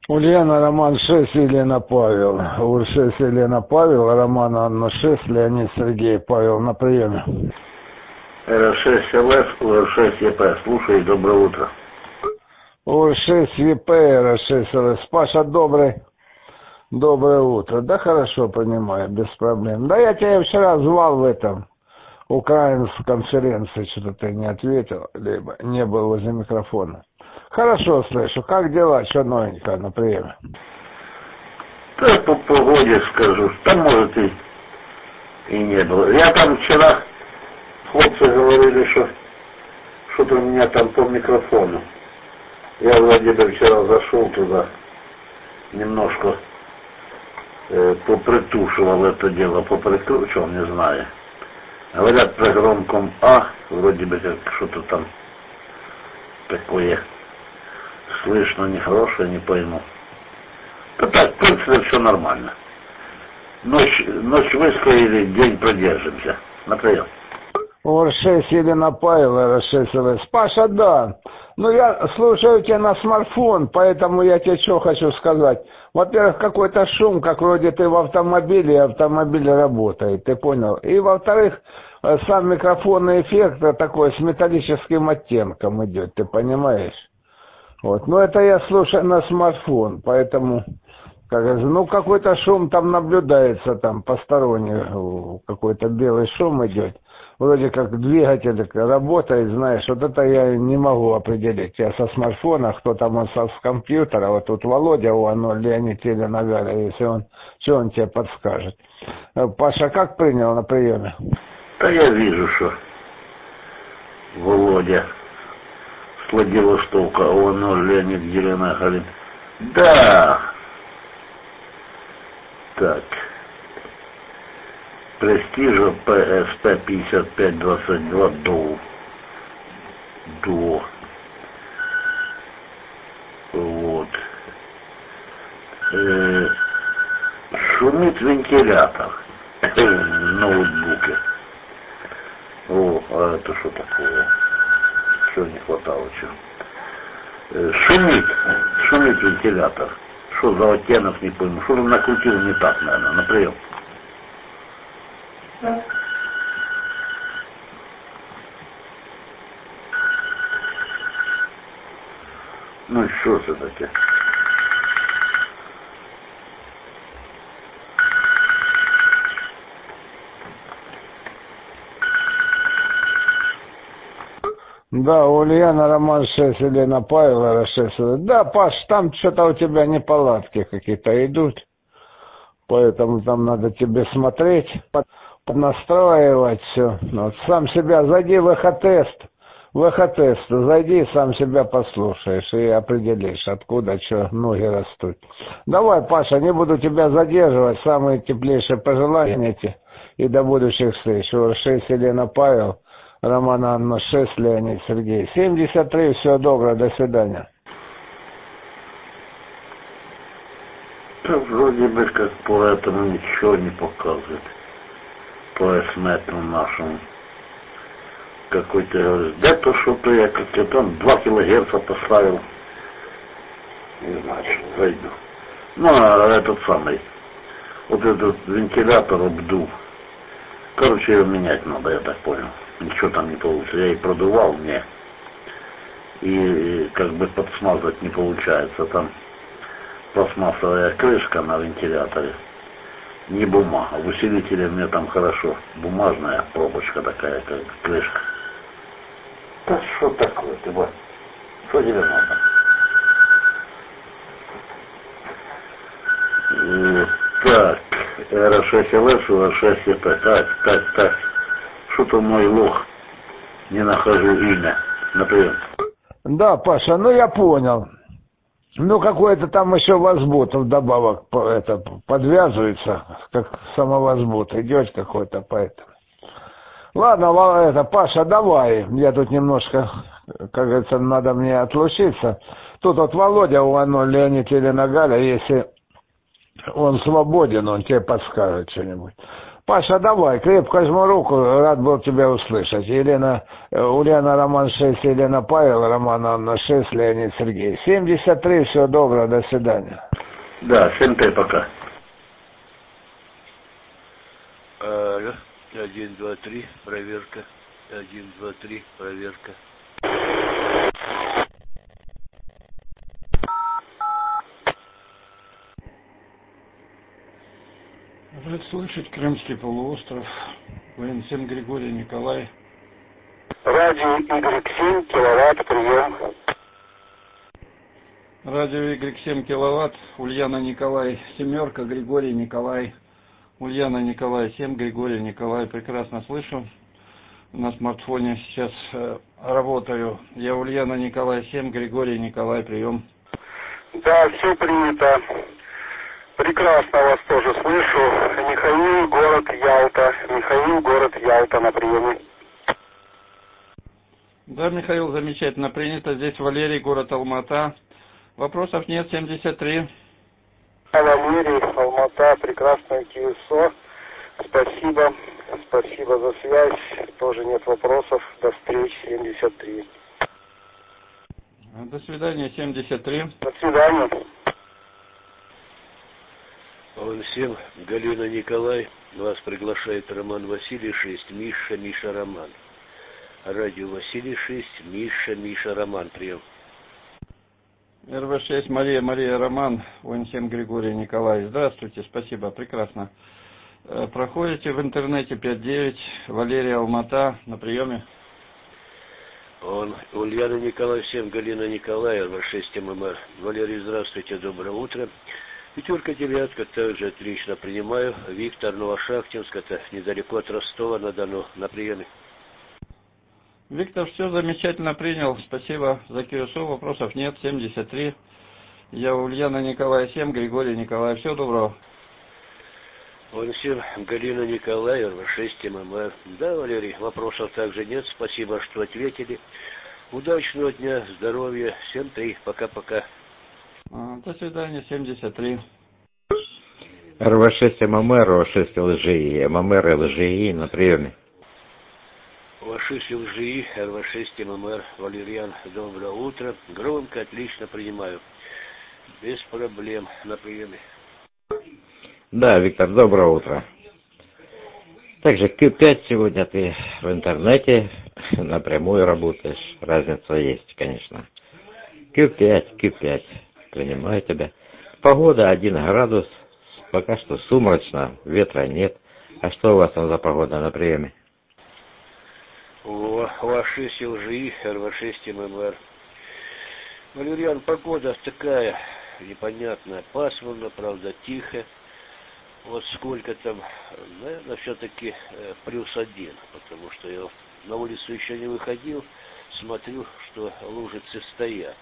Ульяна, Роман 6, Елена Павел. УР-6, Елена Павел, Роман Анна 6, Леонид Сергей Павел на приеме. РФ-6 ЛС, УР-6 ЕП. Слушай, доброе утро. УР-6 ЕП, РФ-6 ЛС. Паша, доброе утро. Да хорошо, понимаю, без проблем. Да я тебя вчера звал в этом украинской конференции, что-то ты не ответил, либо не был возле микрофона. Хорошо слышу. Как дела? Что новенькое на приеме? Да по погоде скажу. Там, может, и не было. Я там вчера, хлопцы говорили, что что-то у меня там по микрофону. Я вроде бы вчера зашел туда, немножко попритушивал это дело, поприкручивал, не знаю. Говорят, при громком А, вроде бы как что-то там такое слышно, нехорошее, не пойму. Да так, в принципе, все нормально. Ночь выстояли, день продержимся. На прием. УР-6 Елена Павел, РФ-6 ЛС. Паша, да. Ну, я слушаю тебя на смартфон, поэтому я тебе что хочу сказать. Во-первых, какой-то шум, как вроде ты в автомобиле, и автомобиль работает, ты понял? И, во-вторых, сам микрофонный эффект такой с металлическим оттенком идет, ты понимаешь? Вот. Но это я слушаю на смартфон, поэтому, как говорится, ну, какой-то шум там наблюдается, там посторонний, какой-то белый шум идет. Вроде как двигатель работает, знаешь, вот это я не могу определить. Я со смартфона, кто там с компьютера, вот тут Володя, Леонид Елена Галя, если он, что он тебе подскажет. Паша, как принял на приеме? Да я вижу, что Володя с Владивостока, Леонид Елена говорит, да, так, Престижа ПСП 5522 ДО. Вот. Шумит вентилятор в ноутбуке. О, а это что такое? Чего не хватало, чего? Шумит вентилятор. Что за оттенок, не пойму. Что он накрутил не так, наверное, на прием. Ну что это таки? Да, Ульяна, Роман 6, Елена Павел, РФ-6. Да, Паш, там что-то у тебя неполадки какие-то идут. Поэтому там надо тебе смотреть, поднастраивать все. Вот, сам себя зайди в эхотест. В эхотест зайди, сам себя послушаешь и определишь, откуда что ноги растут. Давай, Паша, не буду тебя задерживать. Самые теплейшие пожелания тебе и до будущих встреч. УР-6 Елена Павел, Роман Анна 6, Леонид Сергей. 73, всего доброго, до свидания. Да, вроде бы как по этому ничего не показывает. По эсмету нашему. Какой-то, говорит, да то что-то я как-то там 2 килогерца поставил. Не знаю, что зайду. Ну, а этот самый, вот этот вентилятор обдув. Короче, его менять надо, я так понял. Ничего там не получится. Я и продувал мне. И как бы подсмазать не получается. Там пластмассовая крышка на вентиляторе. Не бумага. В усилителе мне там хорошо. Бумажная пробочка такая, как крышка. Да что такое ты, вот? Что тебе надо? Так, РФ-6ЛС, УР-6 ЕП. Так. Что-то мой лох. Не нахожу имя. Например. Да, Паша, ну я понял. Ну, какой-то там еще возбуд вдобавок это, подвязывается, как самовозбуд идет какой-то, поэтому. Ладно, Паша, давай. Я тут немножко, как говорится, надо мне отлучиться. Тут вот Володя, Леонид Елена Галя, если он свободен, он тебе подскажет что-нибудь. Паша, давай, крепко жму руку, рад был тебя услышать. Ульяна Роман 6, Елена Павел, Роман Анна 6, Леонид Сергей. 73, всего доброго, до свидания. Да, 7-3, пока. Алло, 1, 2, 3, проверка. 1, 2, 3, проверка. Рад слышать, Крымский полуостров, ВН-7 Григорий Николай. Радио Y7, киловатт, прием. Радио Y7 киловатт, Ульяна Николай, семерка, Григорий Николай. Ульяна Николай, 7, Григорий Николай, прекрасно слышу. На смартфоне сейчас работаю. Я Ульяна Николай, 7, Григорий Николай, прием. Да, все принято. Прекрасно вас тоже слышу. Михаил, город Ялта. Михаил, город Ялта на приеме. Да, Михаил, замечательно принято. Здесь Валерий, город Алмата. Вопросов нет, 73. Валерий, Алмата, прекрасное ТСО. Спасибо. Спасибо за связь. Тоже нет вопросов. До встречи, 73. До свидания, 73. До свидания. ОН-7, Галина Николай, вас приглашает Роман Василий 6, Миша Роман. Радио Василий 6, Миша Роман, прием. РВ-6, Мария Роман, ОН-7 Григорий Николай. Здравствуйте, спасибо, прекрасно. Проходите в интернете 5.9, Валерия Алмата, на приеме. Ульяна Николай, 7, Галина Николай, РВ-6 ММР. Валерий, здравствуйте, доброе утро. Пятерка, девятка, также отлично принимаю. Виктор, Новошахтинск, это недалеко от Ростова-на-Дону, на приеме. Виктор, все замечательно принял, спасибо за КСО, вопросов нет, 73. Я Ульяна Николай, 7, Григорий Николай, всего доброго. ОН-7, Галина Николай, РВ-6 ММР. Да, Валерий, вопросов также нет, спасибо, что ответили. Удачного дня, здоровья, 7-3, пока-пока. До свидания, 73. РВ-6 ММР, РВ-6 ЛЖИ, ММР ЛЖИ на приеме. РВ-6 ЛЖИ, РВ-6 ММР, Валерьян, доброе утро. Громко, отлично принимаю. Без проблем, на приеме. Да, Виктор, доброе утро. Также Q5 сегодня ты в интернете напрямую работаешь. Разница есть, конечно. Q5. Принимаю тебя. Погода 1 градус. Пока что сумрачно, ветра нет. А что у вас там за погода на приеме? ОА-6 ЛЖИ, РВ-6 ММР. Валерьян, погода такая непонятная, пасмурно, правда, тихо. Вот сколько там, наверное, все-таки +1, потому что я на улицу еще не выходил, смотрю, что лужицы стоят,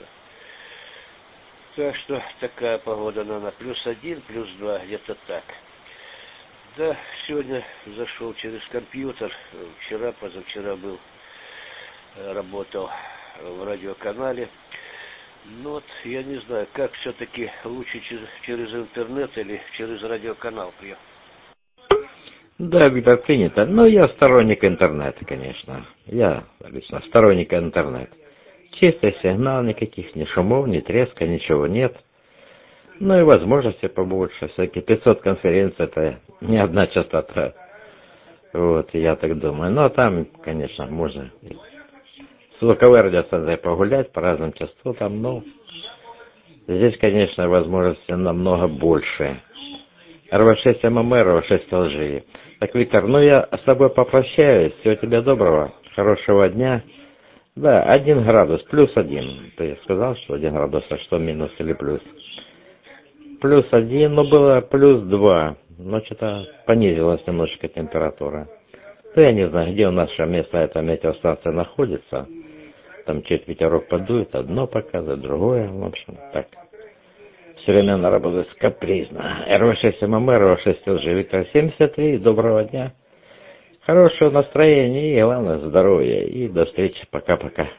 так что такая погода, наверное, +1, +2, где-то так. Да, сегодня зашел через компьютер, позавчера был, работал в радиоканале. Ну вот, я не знаю, как все-таки лучше через интернет или через радиоканал приехал. Да, Виктор, принято. Но я сторонник интернета, конечно. Я лично сторонник интернета. Чистый сигнал, никаких ни шумов, ни треска, ничего нет. Ну и возможности побольше. Всякие 500 конференций, это не одна частота. Вот, я так думаю. Но там, конечно, можно с звуковой радиостанцией погулять по разным частотам, но здесь, конечно, возможности намного больше. РВ-6 ММР, РВ-6 ЛЖИ. Так, Виктор, ну я с тобой попрощаюсь. Всего тебе доброго, хорошего дня. Да, 1 градус, +1. Ты сказал, что 1 градус, а что минус или плюс? +1, но было +2. Но что-то понизилась немножечко температура. Ну, я не знаю, где у нас место эта метеостанция находится. Там чуть ветерок подует, одно показывает, другое. В общем, так. Все время она работает капризно. РВ-6 ММР, РВ-6 ЛЖИ, Виктор 73. Доброго дня. Хорошего настроения и, главное, здоровья. И до встречи. Пока-пока.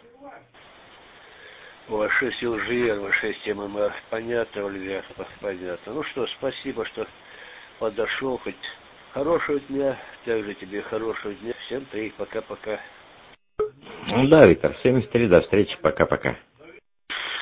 ОА-6 ЛЖИ, РВ-6 ММР. Понятно, Валерий, понятно. Ну что, спасибо, что подошел, хоть Хорошего дня. Также тебе хорошего дня. Всем 3. Пока-пока. Да, Виктор, 73, до встречи, пока-пока.